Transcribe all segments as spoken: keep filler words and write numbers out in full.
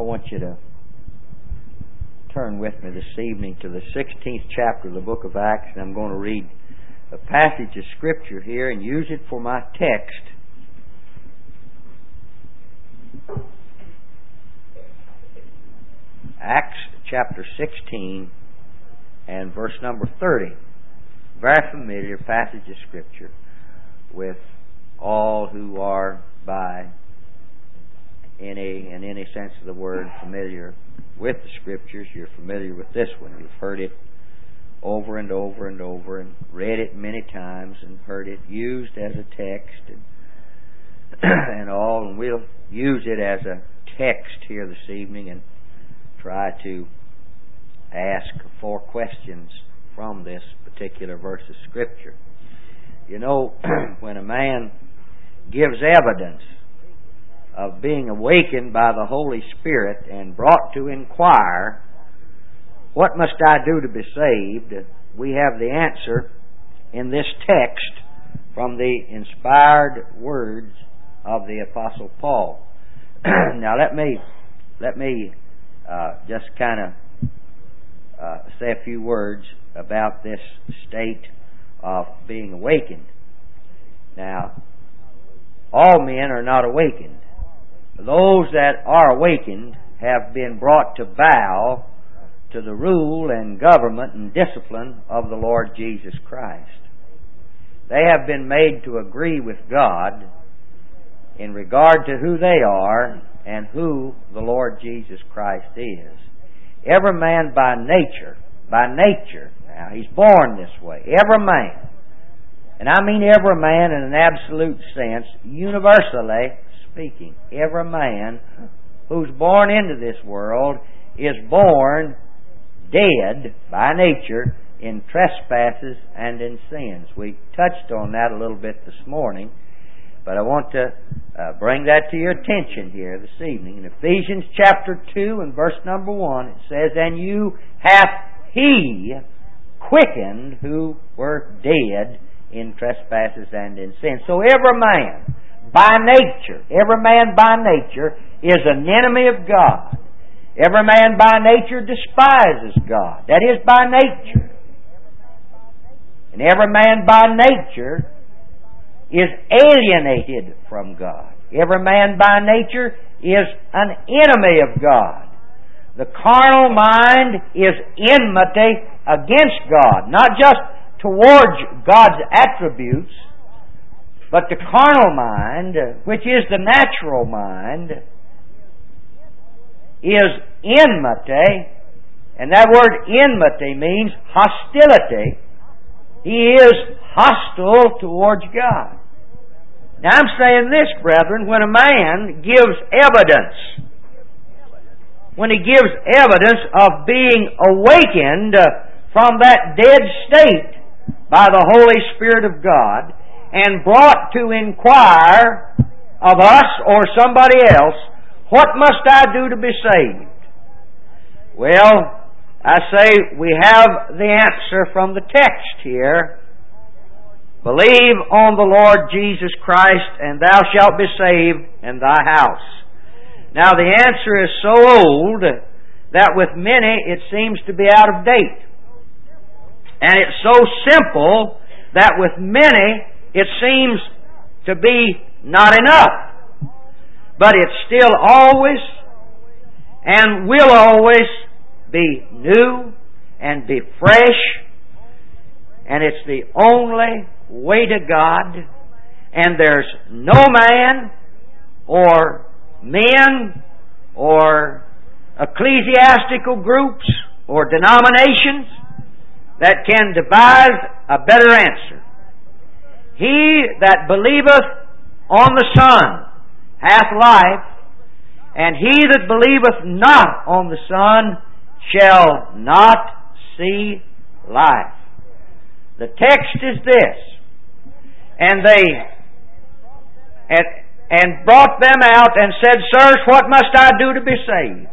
want you to turn with me this evening to the sixteenth chapter of the book of Acts, and I'm going to read a passage of Scripture here and use it for my text. Acts chapter sixteen and verse number thirty. Very familiar passage of Scripture with all who are by any, in any sense of the word, familiar with the Scriptures. You're familiar with this one. You've heard it over and over and over and read it many times and heard it used as a text and, and all. And we'll use it as a text here this evening and try to ask four questions from this particular verse of Scripture. You know, when a man gives evidence of being awakened by the Holy Spirit and brought to inquire, what must I do to be saved? We have the answer in this text from the inspired words of the Apostle Paul. Now let me let me uh, just kind of uh, say a few words about this state of being awakened. Now, all men are not awakened. Those that are awakened have been brought to bow to the rule and government and discipline of the Lord Jesus Christ. They have been made to agree with God in regard to who they are and who the Lord Jesus Christ is. Every man by nature, by nature, now he's born this way, every man, and I mean every man in an absolute sense, universally speaking, every man who's born into this world is born dead by nature in trespasses and in sins. We touched on that a little bit this morning, but I want to uh, bring that to your attention here this evening. In Ephesians chapter two and verse number one, it says, "And you hath He quickened who were dead in trespasses and in sin." So every man, by nature, every man by nature is an enemy of God. Every man by nature despises God. That is by nature. And every man by nature is alienated from God. Every man by nature is an enemy of God. The carnal mind is enmity against God, not just towards God's attributes, but the carnal mind, which is the natural mind, is enmity, and that word enmity means hostility. He is hostile towards God. Now I'm saying this, brethren, when a man gives evidence, when he gives evidence of being awakened from that dead state by the Holy Spirit of God and brought to inquire of us or somebody else, what must I do to be saved? Well, I say we have the answer from the text here. Believe on the Lord Jesus Christ, and thou shalt be saved in thy house. Now the answer is so old that with many it seems to be out of date. And it's so simple that with many it seems to be not enough. But it's still always and will always be new and be fresh. And it's the only way to God. And there's no man or men or ecclesiastical groups or denominations that can devise a better answer. He that believeth on the Son hath life, and he that believeth not on the Son shall not see life. The text is this. And they and, and brought them out and said, "Sirs, what must I do to be saved?"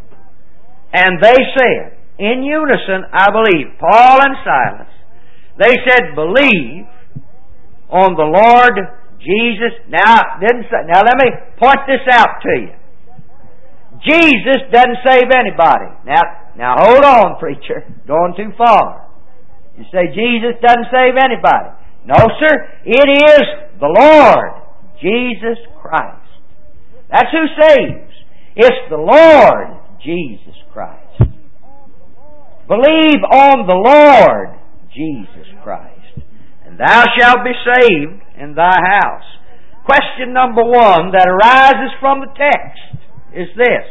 And they said, in unison, I believe, Paul and Silas, they said, "Believe on the Lord Jesus." Now, didn't say, now let me point this out to you. Jesus doesn't save anybody. Now, now hold on, preacher. Going too far. You say Jesus doesn't save anybody. No, sir. It is the Lord, Jesus Christ. That's who saves. It's the Lord, Jesus Christ. Believe on the Lord, Jesus Christ, and thou shalt be saved in thy house. Question number one that arises from the text is this.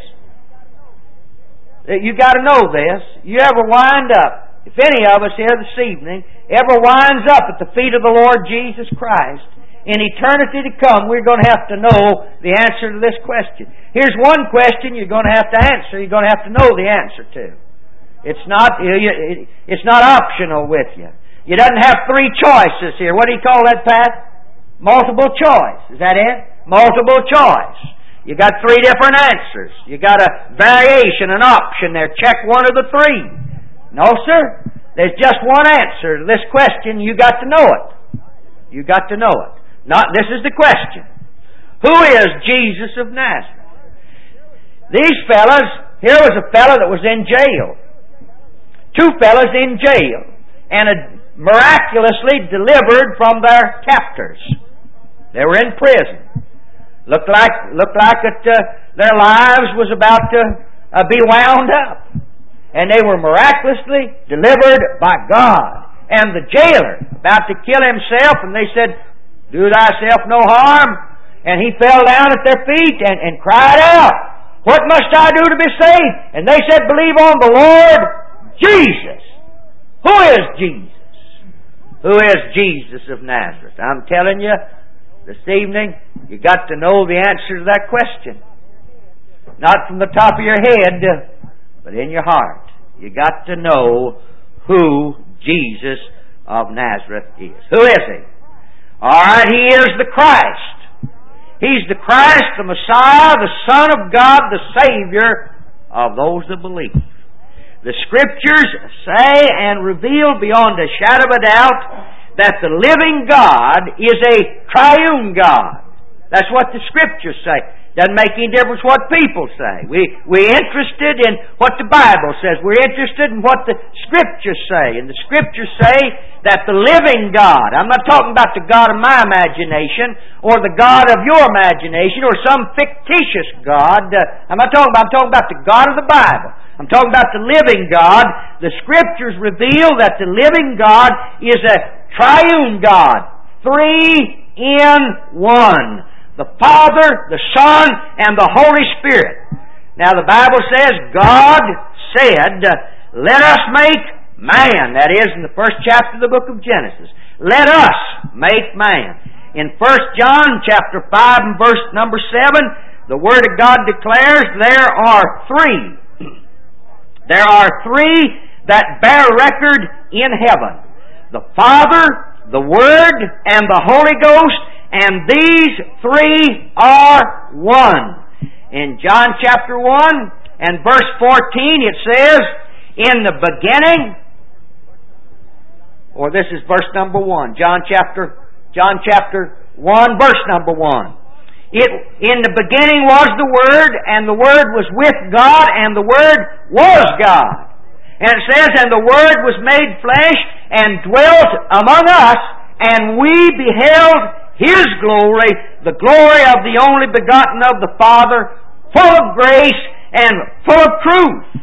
You got to know this. You ever wind up, if any of us here this evening ever winds up at the feet of the Lord Jesus Christ, in eternity to come, we're going to have to know the answer to this question. Here's one question you're going to have to answer. You're going to have to know the answer to. It's not, it's not optional with you. You doesn't have three choices here. What do you call that, Pat? Multiple choice. Is that it? Multiple choice. You got three different answers. You got a variation, an option there. Check one of the three. No, sir. There's just one answer to this question. You got to know it. You got to know it. Not, this is the question. Who is Jesus of Nazareth? These fellas, here was a fellow that was in jail. Two fellas in jail. And a, miraculously delivered from their captors. They were in prison. Looked like, looked like it, uh, their lives was about to uh, be wound up. And they were miraculously delivered by God. And the jailer about to kill himself, and they said, do thyself no harm. And he fell down at their feet and, and cried out, what must I do to be saved? And they said, believe on the Lord Jesus. Who is Jesus? Who is Jesus of Nazareth? I'm telling you, this evening, you got to know the answer to that question. Not from the top of your head, but in your heart. You got to know who Jesus of Nazareth is. Who is He? Alright, He is the Christ. He's the Christ, the Messiah, the Son of God, the Savior of those that believe. The Scriptures say and reveal beyond a shadow of a doubt that the living God is a triune God. That's what the Scriptures say. Doesn't make any difference what people say. We, we're interested in what the Bible says. We're interested in what the Scriptures say. And the Scriptures say that the living God, I'm not talking about the God of my imagination or the God of your imagination or some fictitious God. Uh, I'm not talking about, I'm talking about the God of the Bible. I'm talking about the living God. The Scriptures reveal that the living God is a triune God. Three in one. The Father, the Son, and the Holy Spirit. Now the Bible says, God said, let us make man. That is in the first chapter of the book of Genesis. Let us make man. In First John chapter five and verse number seven, the Word of God declares there are three. There are three that bear record in heaven. The Father, the Word, and the Holy Ghost. And these three are one. In John chapter one and verse fourteen it says, in the beginning, or this is verse number one, John chapter, John chapter one, verse number one. It, in the beginning was the Word, and the Word was with God, and the Word was God. And it says, and the Word was made flesh and dwelt among us, and we beheld His glory, the glory of the only begotten of the Father, full of grace and full of truth.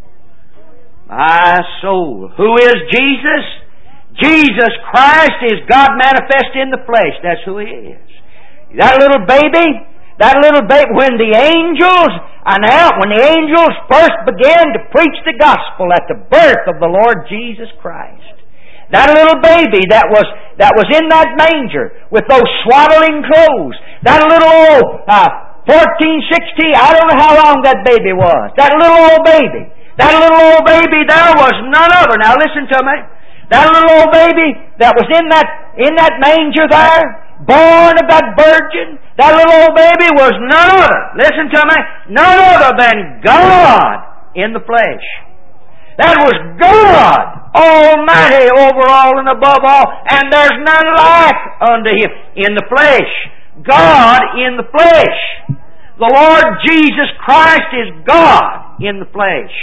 My soul, who is Jesus? Jesus Christ is God manifest in the flesh. That's who He is. That little baby, that little baby, when the angels, and now when the angels first began to preach the gospel at the birth of the Lord Jesus Christ, that little baby that was that was in that manger with those swaddling clothes, that little old uh, fourteen, sixteen, I don't know how long that baby was. That little old baby, that little old baby, there was none other. Now listen to me. That little old baby that was in that in that manger there, born of that virgin, that little old baby was none other. Listen to me, none other than God in the flesh. That was God Almighty over all and above all, and there's none like unto Him in the flesh. God in the flesh. The Lord Jesus Christ is God in the flesh.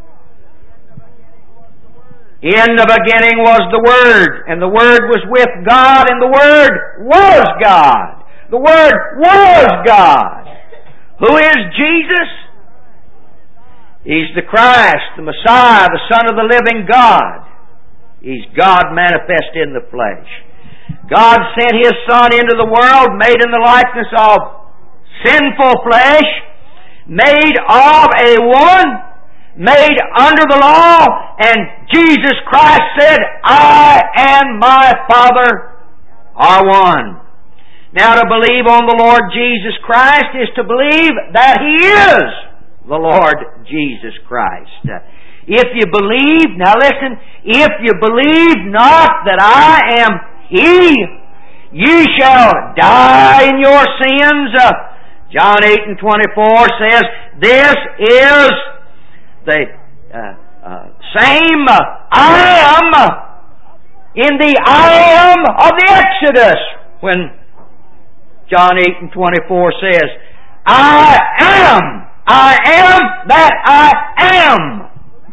In the beginning was the Word, and the Word was with God, and the Word was God. The Word was God. Who is Jesus? He's the Christ, the Messiah, the Son of the living God. He's God manifest in the flesh. God sent His Son into the world, made in the likeness of sinful flesh, made of a woman, made under the law, and Jesus Christ said, I and my Father are one. Now, to believe on the Lord Jesus Christ is to believe that He is the Lord Jesus Christ. If you believe, now listen, if you believe not that I am He, ye shall die in your sins. Uh, John eight and twenty-four says, this is the uh, uh, same uh, I am in the I am of the Exodus, when John eight and twenty-four says, I am, I am that I am.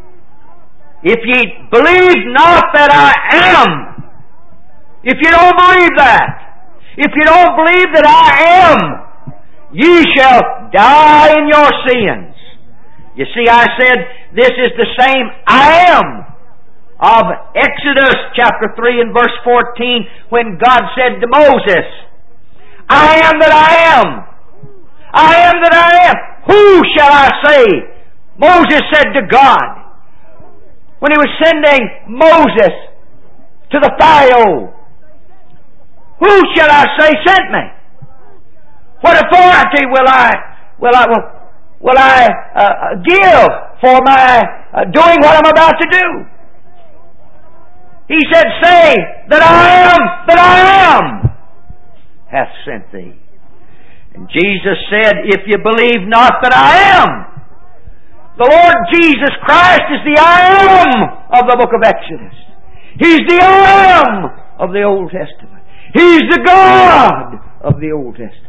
If ye believe not that I am, if you don't believe that, if you don't believe that I am, ye shall die in your sins. You see, I said this is the same I am of Exodus chapter three and verse fourteen, when God said to Moses, I am that I am. I am that I am. Who shall I say? Moses said to God, when he was sending Moses to the Pharaoh, who shall I say sent me? What authority will I will I will, will I uh, give for my uh, doing what I'm about to do? He said, say that I am that I am hath sent thee. And Jesus said, if you believe not that I am, the Lord Jesus Christ is the I am of the book of Exodus. He's the I am of the Old Testament. He's the God of the Old Testament.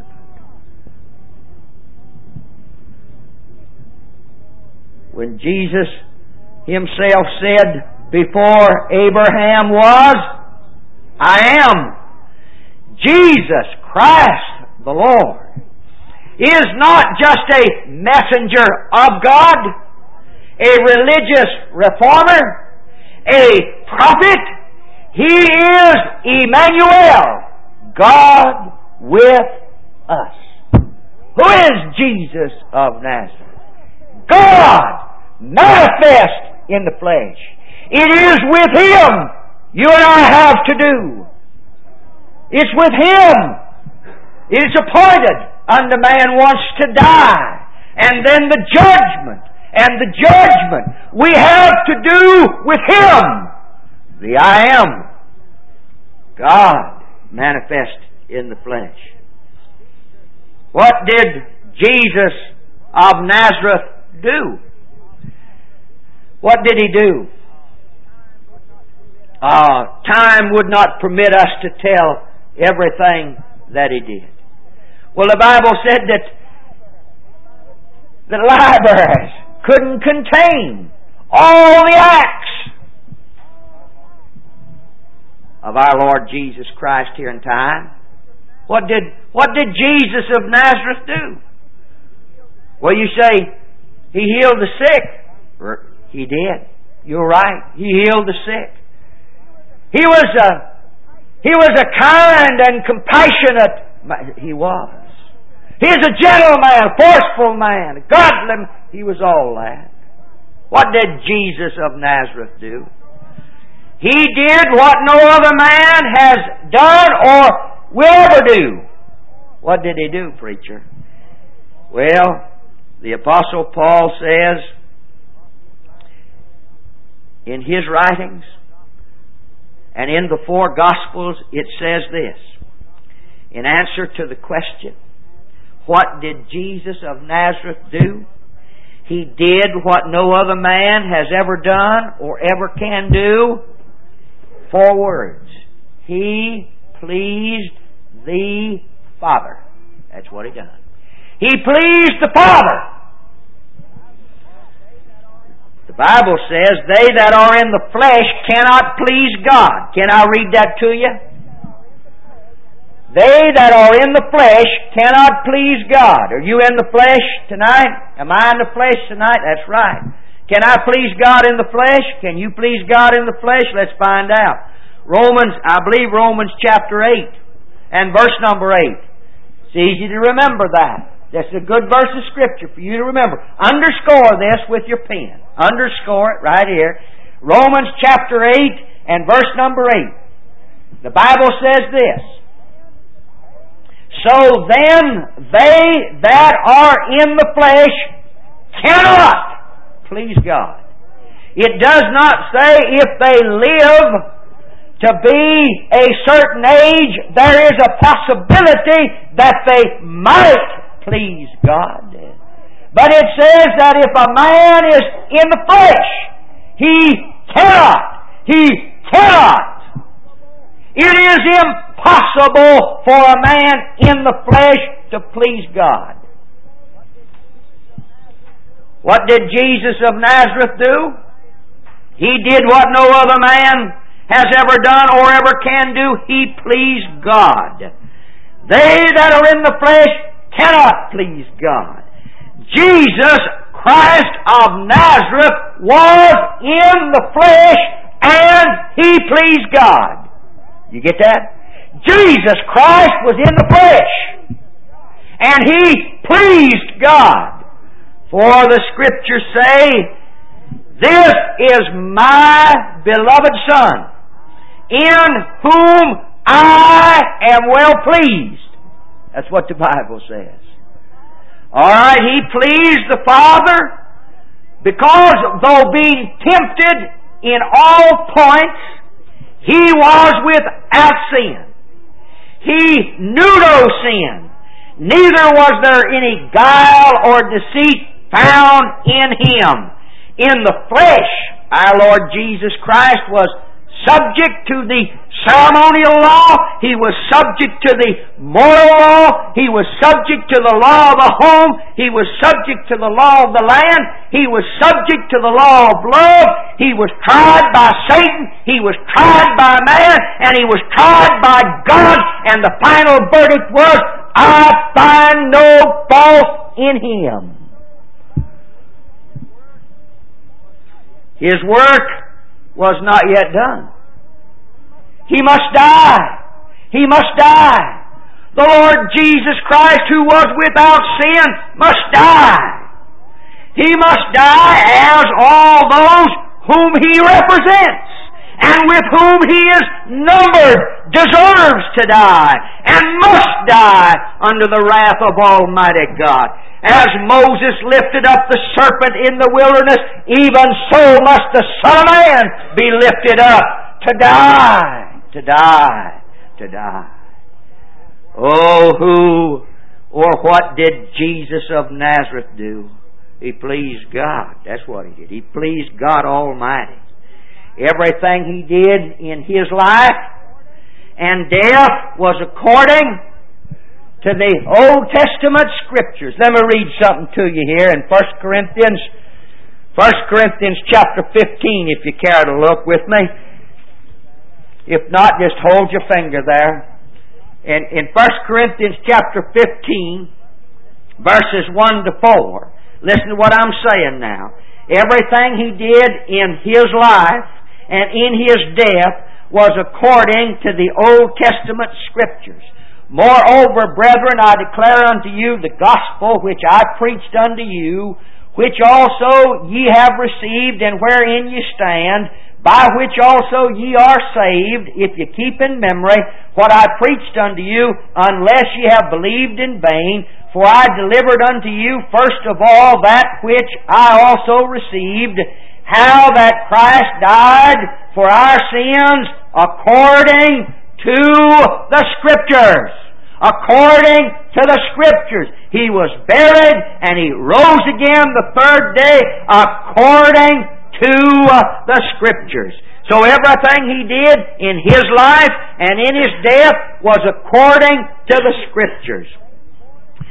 When Jesus Himself said, before Abraham was, I am. Jesus Christ the Lord is not just a messenger of God, a religious reformer, a prophet. He is Emmanuel, God with us. Who is Jesus of Nazareth? God manifest in the flesh. It is with Him you and I have to do. It's with Him. It's appointed unto man once to die, and then the judgment. And the judgment we have to do with Him. The I am, God manifest in the flesh. What did Jesus of Nazareth do? What did He do? Uh, time would not permit us to tell everything that He did. Well, the Bible said that the libraries couldn't contain all the acts of our Lord Jesus Christ here in time. What did what did Jesus of Nazareth do? Well, you say He healed the sick. He did. You're right. He healed the sick. He was a He was a kind and compassionate. He was. He is a gentleman, forceful man, a godly. He was all that. What did Jesus of Nazareth do? He did what no other man has done or will ever do. What did He do, preacher? Well, the Apostle Paul says in his writings, and in the four Gospels, it says this. In answer to the question, what did Jesus of Nazareth do? He did what no other man has ever done or ever can do. Four words. He pleased the Father. That's what He done. He pleased the Father. The Bible says, they that are in the flesh cannot please God. Can I read that to you? They that are in the flesh cannot please God. Are you in the flesh tonight? Am I in the flesh tonight? That's right. Can I please God in the flesh? Can you please God in the flesh? Let's find out. Romans, I believe Romans chapter eight and verse number eight. It's easy to remember that. That's a good verse of Scripture for you to remember. Underscore this with your pen. Underscore it right here. Romans chapter eight and verse number eight. The Bible says this. So then they that are in the flesh cannot please God. It does not say if they live to be a certain age, there is a possibility that they might please God. But it says that if a man is in the flesh, he cannot. He cannot. It is impossible for a man in the flesh to please God. What did Jesus of Nazareth do? He did what no other man has ever done or ever can do. He pleased God. They that are in the flesh cannot please God. Jesus Christ of Nazareth was in the flesh and He pleased God. You get that? Jesus Christ was in the flesh and He pleased God. For the Scriptures say, this is my beloved Son, in whom I am well pleased. That's what the Bible says. Alright, He pleased the Father because though being tempted in all points, He was without sin. He knew no sin. Neither was there any guile or deceit found in Him. In the flesh, our Lord Jesus Christ was subject to the ceremonial law. He was subject to the moral law. He was subject to the law of the home. He was subject to the law of the land. He was subject to the law of love. He was tried by Satan. He was tried by man. And He was tried by God. And the final verdict was, I find no fault in Him. His work was not yet done. He must die. He must die. The Lord Jesus Christ, who was without sin, must die. He must die as all those whom He represents and with whom He is numbered deserves to die and must die under the wrath of Almighty God. As Moses lifted up the serpent in the wilderness, even so must the Son of Man be lifted up to die, to die, to die. Oh, who or what did Jesus of Nazareth do? He pleased God. That's what He did. He pleased God Almighty. Everything He did in His life and death was according to the Old Testament Scriptures. Let me read something to you here in First Corinthians, First Corinthians chapter fifteen, if you care to look with me. If not, just hold your finger there. In, in First Corinthians chapter fifteen, verses one to four, listen to what I'm saying now. Everything He did in His life and in His death was according to the Old Testament Scriptures. Moreover, brethren, I declare unto you the gospel which I preached unto you, which also ye have received, and wherein ye stand, by which also ye are saved, if ye keep in memory what I preached unto you, unless ye have believed in vain. For I delivered unto you first of all that which I also received, how that Christ died for our sins according to the Scriptures. According to the Scriptures. He was buried and He rose again the third day according to the Scriptures. So everything He did in His life and in His death was according to the Scriptures.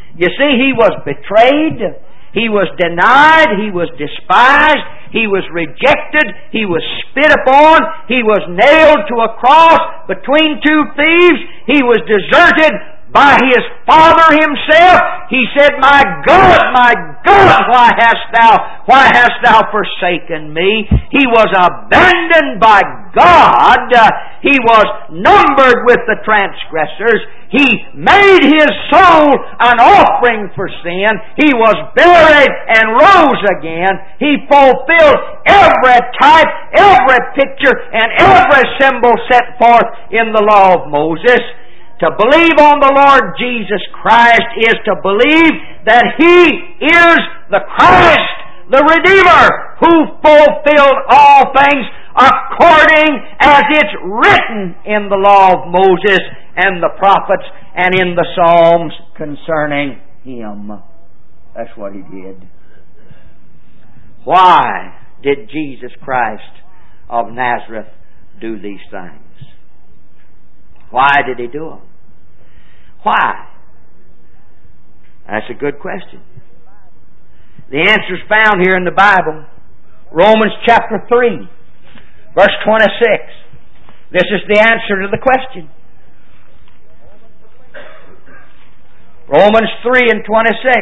You see, He was betrayed. He was denied. He was despised. He was rejected. He was spit upon. He was nailed to a cross between two thieves. He was deserted by His Father Himself. He said, "My God, my God, why hast Thou, why hast Thou forsaken me?" He was abandoned by God. He was numbered with the transgressors. He made His soul an offering for sin. He was buried and rose again. He fulfilled every type, every picture, and every symbol set forth in the law of Moses. To believe on the Lord Jesus Christ is to believe that He is the Christ, the Redeemer, who fulfilled all things according as it's written in the law of Moses and the prophets and in the Psalms concerning Him. That's what He did. Why did Jesus Christ of Nazareth do these things? Why did He do them? Why? That's a good question. The answer is found here in the Bible. Romans chapter three, verse twenty-six. This is the answer to the question. Romans three and twenty-six.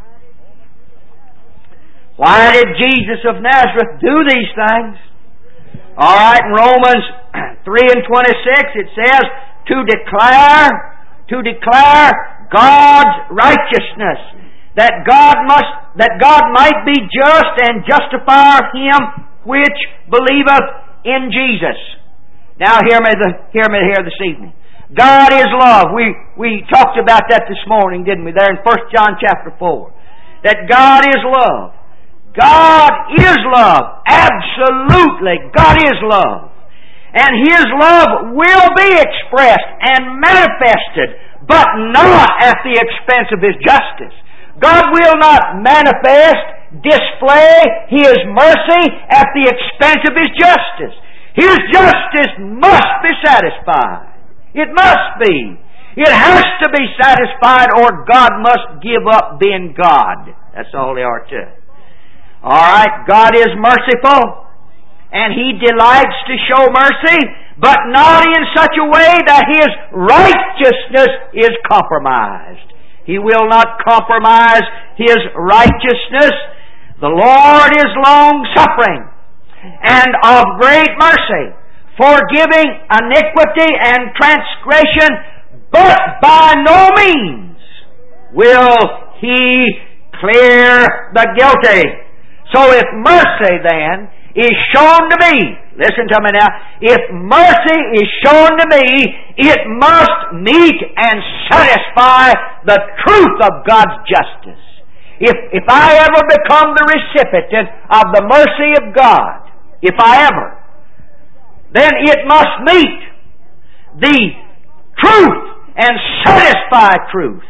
Why did Jesus of Nazareth do these things? All right, in Romans three and twenty-six it says, to declare to declare God's righteousness, that God must that God might be just and justify him which believeth in Jesus. Now hear me, the, hear me here this evening. God is love. We we talked about that this morning, didn't we? There in First John chapter four, that God is love. God is love. Absolutely, God is love. And His love will be expressed and manifested, but not at the expense of His justice. God will not manifest, display His mercy at the expense of His justice. His justice must be satisfied. It must be. It has to be satisfied, or God must give up being God. That's all there are to it. All right, God is merciful, and He delights to show mercy, but not in such a way that His righteousness is compromised. He will not compromise His righteousness. The Lord is long-suffering and of great mercy, forgiving iniquity and transgression, but by no means will He clear the guilty. So if mercy then is shown to me, listen to me now, if mercy is shown to me, it must meet and satisfy the truth of God's justice. If, if I ever become the recipient of the mercy of God, if I ever, then it must meet the truth and satisfy truth.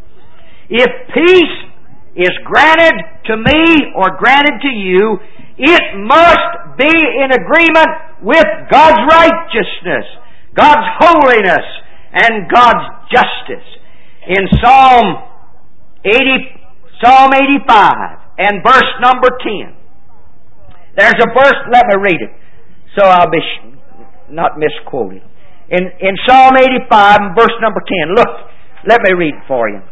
If peace is granted to me or granted to you, it must be in agreement with God's righteousness, God's holiness, and God's justice. In Psalm eighty, Psalm eighty-five and verse number ten, there's a verse, let me read it, so I'll be not misquoted. In, in Psalm eighty-five and verse number ten, look, let me read it for you.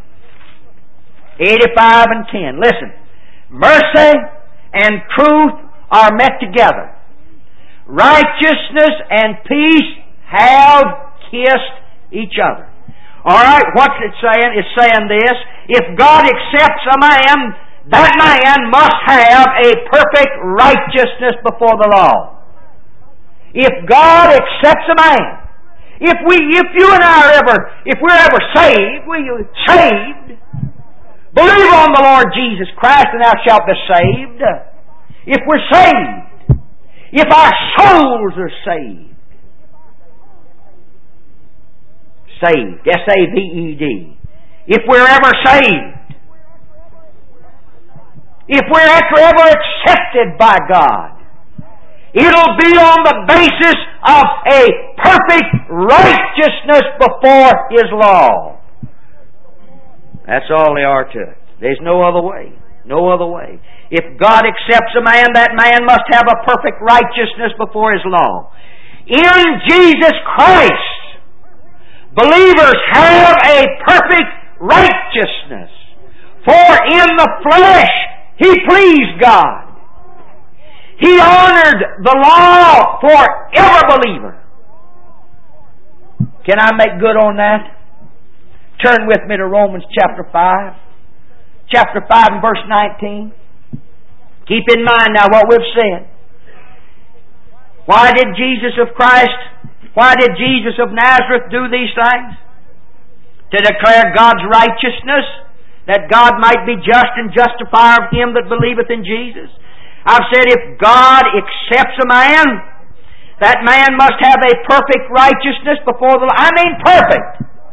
eighty-five and ten, listen. Mercy and truth are met together. Righteousness and peace have kissed each other. Alright, what's it saying? It's saying this. If God accepts a man, that man must have a perfect righteousness before the law. If God accepts a man, if we, if you and I are ever, if we're ever saved, we saved, believe on the Lord Jesus Christ and thou shalt be saved. If we're saved, if our souls are saved, saved, S A V E D, if we're ever saved, if we're ever accepted by God, it'll be on the basis of a perfect righteousness before His law. That's all they are to it. There's no other way. No other way. If God accepts a man, that man must have a perfect righteousness before His law. In Jesus Christ, believers have a perfect righteousness. For in the flesh, He pleased God. He honored the law for every believer. Can I make good on that? Turn with me to Romans chapter five. Chapter five and verse nineteen. Keep in mind now what we've said. Why did Jesus of Christ, why did Jesus of Nazareth do these things? To declare God's righteousness, that God might be just and justify of him that believeth in Jesus. I've said if God accepts a man, that man must have a perfect righteousness before the Lord. I mean perfect.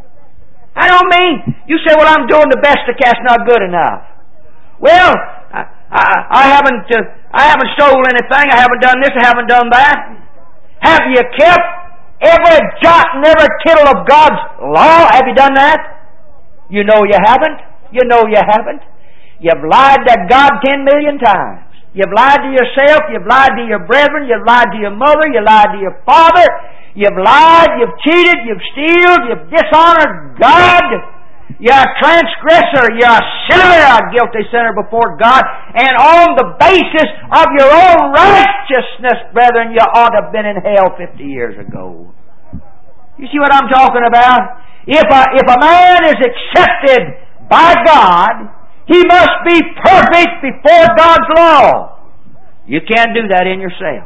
I don't mean, you say, well, I'm doing the best I can, it's not good enough. Well, I, I, I haven't uh, I haven't stolen anything, I haven't done this, I haven't done that. Have you kept every jot and every tittle of God's law? Have you done that? You know you haven't. You know you haven't. You've lied to God ten million times. You've lied to yourself, you've lied to your brethren, you've lied to your mother, you lied to your father, you've lied, you've cheated, you've stealed, you've dishonored God. You're a transgressor, you're a sinner, a guilty sinner before God, and on the basis of your own righteousness, brethren, you ought to have been in hell fifty years ago. You see what I'm talking about? If a, if a man is accepted by God, he must be perfect before God's law. You can't do that in yourself.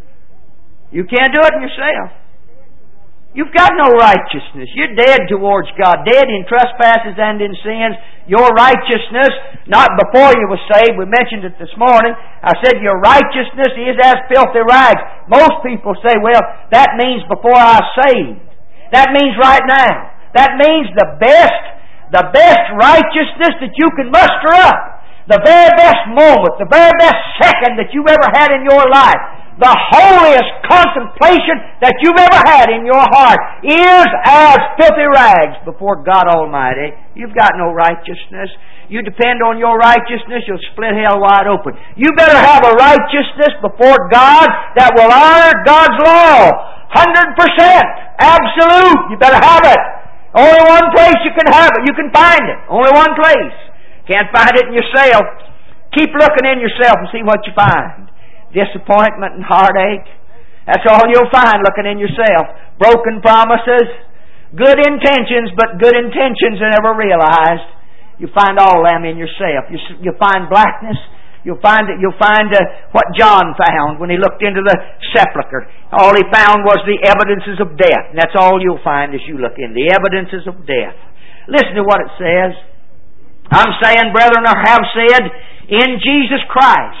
You can't do it in yourself. You've got no righteousness. You're dead towards God, dead in trespasses and in sins. Your righteousness, not before you were saved, we mentioned it this morning. I said your righteousness is as filthy rags. Most people say, well, that means before I was saved. That means right now. That means the best, the best righteousness that you can muster up. The very best moment, the very best second that you've ever had in your life. The holiest contemplation that you've ever had in your heart is as filthy rags before God Almighty. You've got no righteousness. You depend on your righteousness, you'll split hell wide open. You better have a righteousness before God that will honor God's law. one hundred percent. Absolute. You better have it. Only one place you can have it. You can find it. Only one place. Can't find it in yourself. Keep looking in yourself and see what you find. Disappointment and heartache. That's all you'll find looking in yourself. Broken promises. Good intentions, but good intentions are never realized. You find all them in yourself. You, you find blackness. You'll find You'll find uh, what John found when he looked into the sepulchre. All he found was the evidences of death. And that's all you'll find as you look in. The evidences of death. Listen to what it says. I'm saying, brethren, or have said, in Jesus Christ.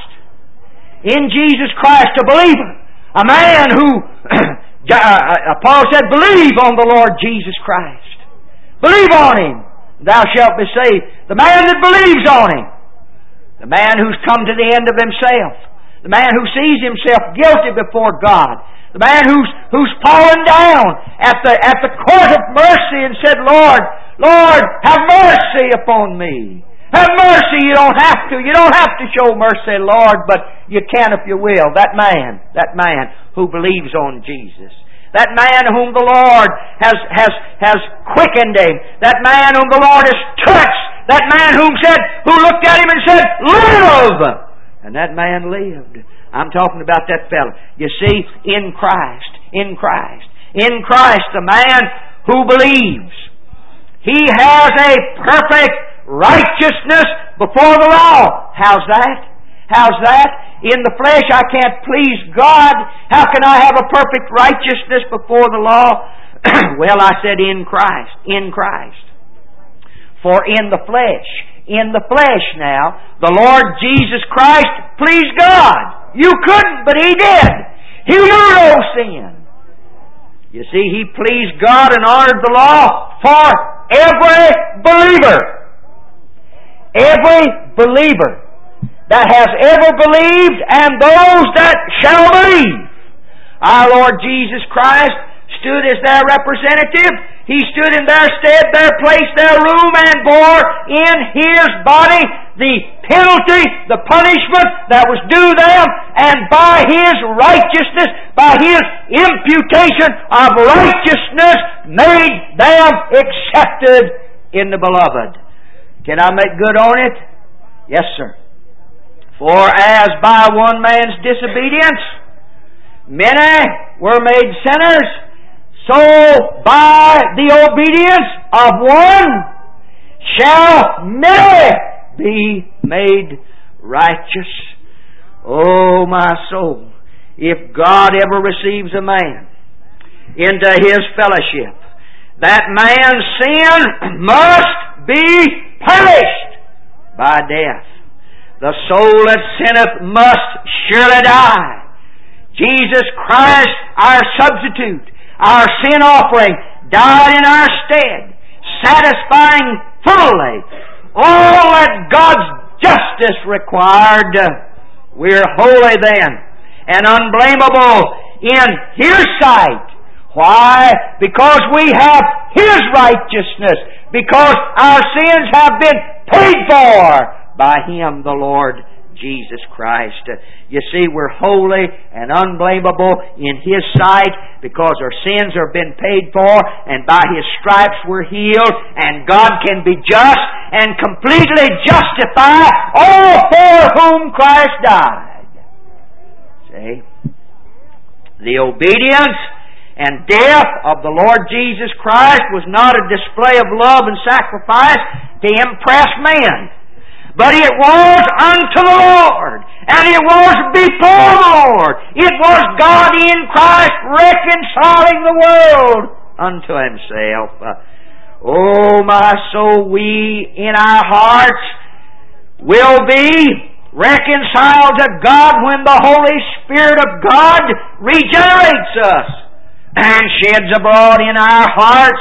In Jesus Christ, a believer. A man who, uh, Paul said, believe on the Lord Jesus Christ. Believe on Him. Thou shalt be saved. The man that believes on Him. The man who's come to the end of himself. The man who sees himself guilty before God. The man who's, who's fallen down at the, at the court of mercy and said, Lord, Lord, have mercy upon me. Have mercy, you don't have to. You don't have to show mercy, Lord, but you can if you will. That man, that man who believes on Jesus. That man whom the Lord has, has, has quickened him. That man whom the Lord has touched. That man whom said, who looked at him and said, live! And that man lived. I'm talking about that fellow. You see, in Christ, in Christ, in Christ, the man who believes, he has a perfect righteousness before the law. How's that? How's that? In the flesh I can't please God. How can I have a perfect righteousness before the law? Well, I said in Christ. In Christ. For in the flesh, in the flesh now, the Lord Jesus Christ pleased God. You couldn't, but He did. He knew no sin. You see, He pleased God and honored the law for every believer. Every believer that has ever believed and those that shall believe. Our Lord Jesus Christ stood as their representative. He stood in their stead, their place, their room, and bore in His body the penalty, the punishment that was due them, and by His righteousness, by His imputation of righteousness, made them accepted in the Beloved. Can I make good on it? Yes, sir. For as by one man's disobedience many were made sinners, so by the obedience of one shall many be made righteous. Oh, my soul, if God ever receives a man into His fellowship, that man's sin must be punished by death. The soul that sinneth must surely die. Jesus Christ, our substitute, our sin offering, died in our stead, satisfying fully all that God's justice required. We're holy then and unblameable in His sight. Why? Because we have His righteousness, because our sins have been paid for by Him, the Lord Jesus Christ. You see, we're holy and unblameable in His sight because our sins have been paid for, and by His stripes we're healed, and God can be just and completely justify all for whom Christ died. See? The obedience and death of the Lord Jesus Christ was not a display of love and sacrifice to impress men, but it was unto the Lord, and it was before the Lord. It was God in Christ reconciling the world unto Himself. Uh, oh, my soul, we in our hearts will be reconciled to God when the Holy Spirit of God regenerates us and sheds abroad in our hearts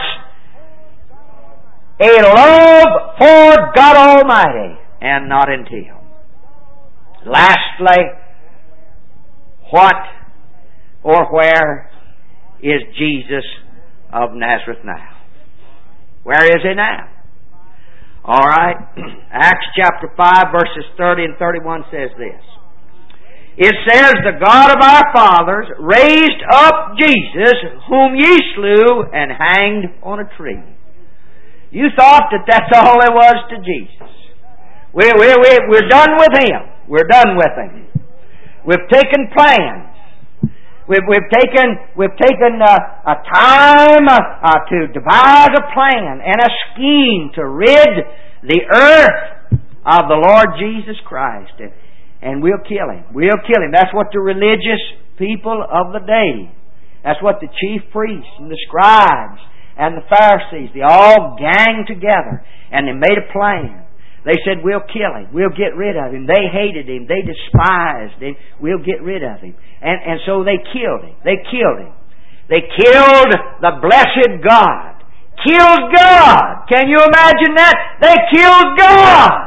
a love for God Almighty, and not until. Lastly, what or where is Jesus of Nazareth now? Where is He now? All right. Acts chapter five, verses thirty and thirty-one says this. It says, "The God of our fathers raised up Jesus, whom ye slew and hanged on a tree." You thought that that's all there was to Jesus. We, we, we, we're done with Him. We're done with Him. We've taken plans. We've, we've taken, we've taken uh, a time uh, uh, to devise a plan and a scheme to rid the earth of the Lord Jesus Christ. And, and we'll kill Him. We'll kill Him. That's what the religious people of the day, that's what the chief priests and the scribes and the Pharisees, they all gang together and they made a plan. They said, we'll kill Him. We'll get rid of Him. They hated Him. They despised Him. We'll get rid of Him. And, and so they killed Him. They killed Him. They killed the blessed God. Killed God. Can you imagine that? They killed God.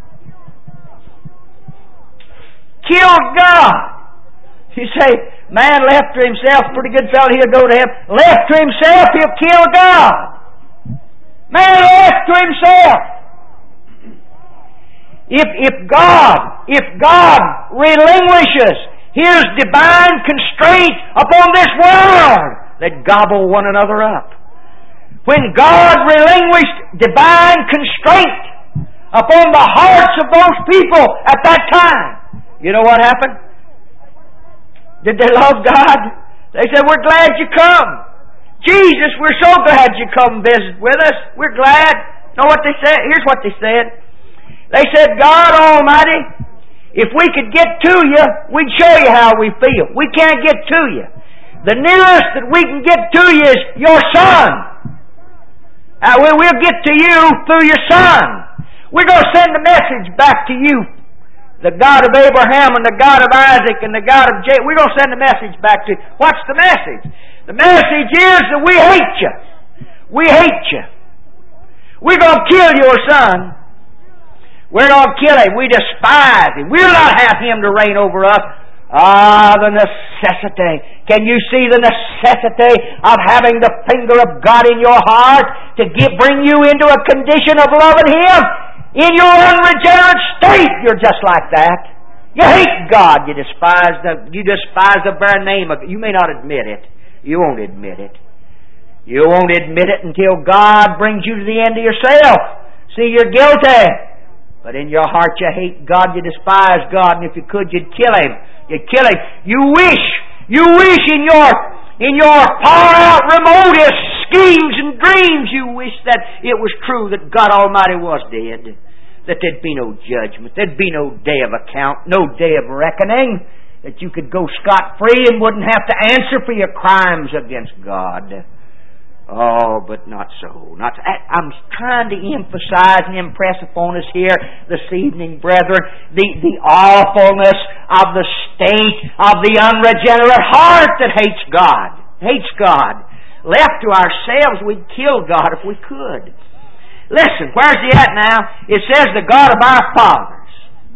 Killed God. You say, man left to himself, pretty good fellow, he'll go to heaven. Left to himself, he'll kill God. Man left to himself. If, if God, if God relinquishes His divine constraint upon this world, they gobble one another up. When God relinquished divine constraint upon the hearts of those people at that time, you know what happened? Did they love God? They said, we're glad you come. Jesus, we're so glad you come visit with us. We're glad. Know what they said? Here's what they said. They said, God Almighty, if we could get to you, we'd show you how we feel. We can't get to you. The nearest that we can get to you is your Son. Uh, we, we'll get to you through your Son. We're going to send a message back to you. The God of Abraham and the God of Isaac and the God of Jacob. We're going to send a message back to you. What's the message? The message is that we hate you. We hate you. We're going to kill your Son. We're going to kill Him. We despise Him. We'll not have Him to reign over us. Ah, the necessity. Can you see the necessity of having the finger of God in your heart to give, bring you into a condition of loving Him? In your unregenerate state, you're just like that. You hate God. You despise the, you despise the bare name of it. You may not admit it. You won't admit it. You won't admit it until God brings you to the end of yourself. See, you're guilty. But in your heart you hate God, you despise God, and if you could, you'd kill Him. You'd kill Him. You wish, you wish in your in your far-out, remotest schemes and dreams, you wish that it was true that God Almighty was dead. That there'd be no judgment. There'd be no day of account, no day of reckoning. That you could go scot-free and wouldn't have to answer for your crimes against God. Oh, but not so. Not so. I'm trying to emphasize and impress upon us here this evening, brethren, the, the awfulness of the state of the unregenerate heart that hates God. Hates God. Left to ourselves, we'd kill God if we could. Listen, where's He at now? It says, the God of our fathers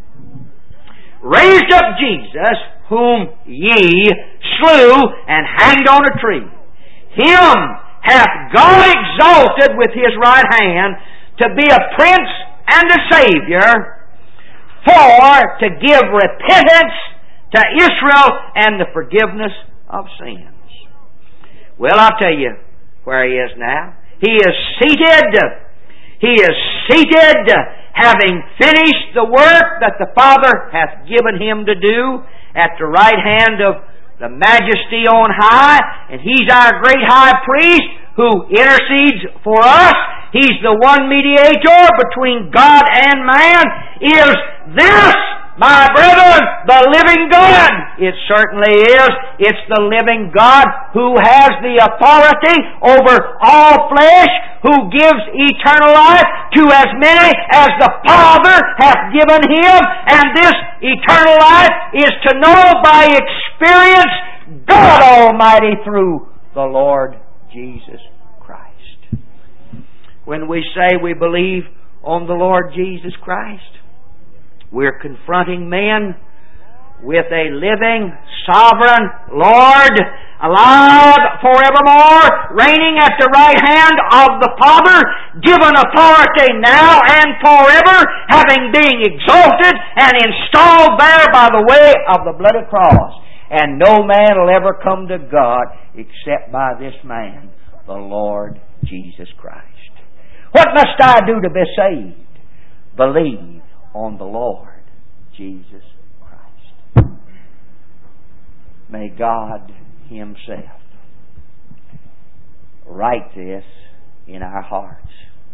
raised up Jesus, whom ye slew and hanged on a tree. Him hath God exalted with His right hand to be a Prince and a Savior, for to give repentance to Israel and the forgiveness of sins. Well, I'll tell you where He is now. He is seated. He is seated, having finished the work that the Father hath given Him to do at the right hand of the Majesty on high, and He's our great high priest who intercedes for us. He's the one mediator between God and man. Is this, my brethren, the living God? It certainly is. It's the living God who has the authority over all flesh, who gives eternal life to as many as the Father hath given Him, and this eternal life is to know by experience God Almighty through the Lord Jesus Christ. When we say we believe on the Lord Jesus Christ, we're confronting men with a living, sovereign Lord, alive forevermore, reigning at the right hand of the Father, given authority now and forever, having been exalted and installed there by the way of the bloody cross. And no man will ever come to God except by this man, the Lord Jesus Christ. What must I do to be saved? Believe on the Lord Jesus Christ. May God Himself write this in our hearts.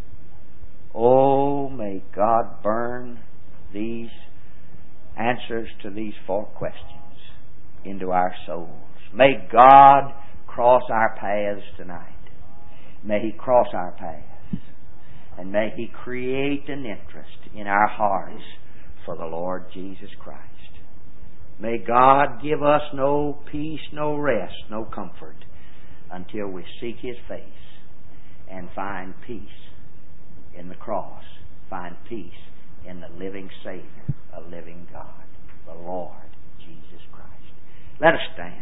Oh, may God burn these answers to these four questions into our souls. May God cross our paths tonight. May He cross our paths. And may He create an interest in our hearts for the Lord Jesus Christ. May God give us no peace, no rest, no comfort until we seek His face and find peace in the cross, find peace in the living Savior, a living God, the Lord Jesus Christ. Let us stand.